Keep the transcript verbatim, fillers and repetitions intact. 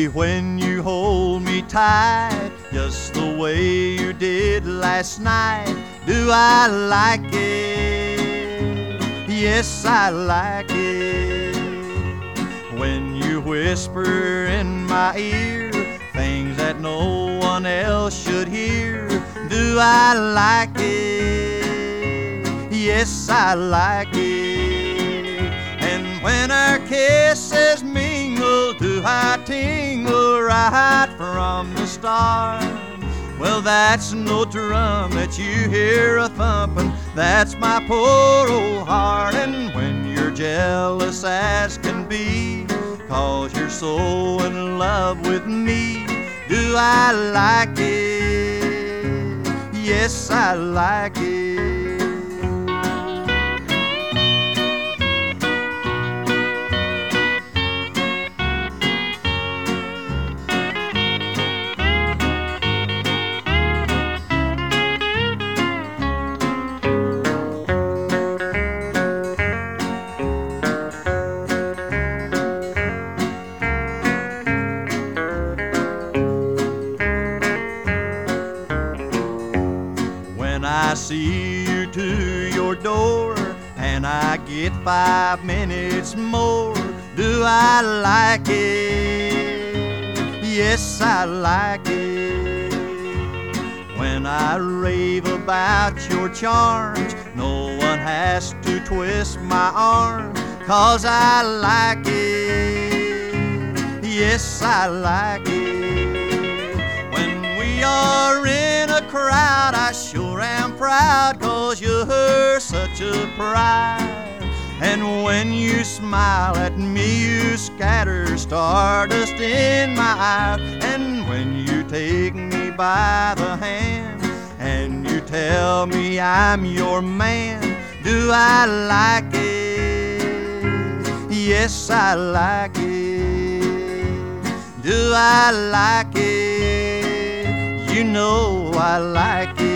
Baby, when you hold me tight, just the way you did last night, do I like it? Yes, I like it. When you whisper in my ear things that no one else should hear, do I like it? Yes, I like it. And when our kisses mingle, do I tingle right from the start? Well, that's no drum that you hear a thumping, that's my poor old heart. And when you're jealous as can be, 'cause you're so in love with me, do I like it? Yes, I like it. I see you to your door and I get five minutes more, do I like it? Yes, I like it. When I rave about your charms, no one has to twist my arm, 'cause I like it. Yes, I like it. When we are in a crowd, I sure am proud, 'cause you're such a pride. And when you smile at me, you scatter stardust in my eyes. And when you take me by the hand and you tell me I'm your man, do I like it? Yes, I like it. Do I like it? You know I like it.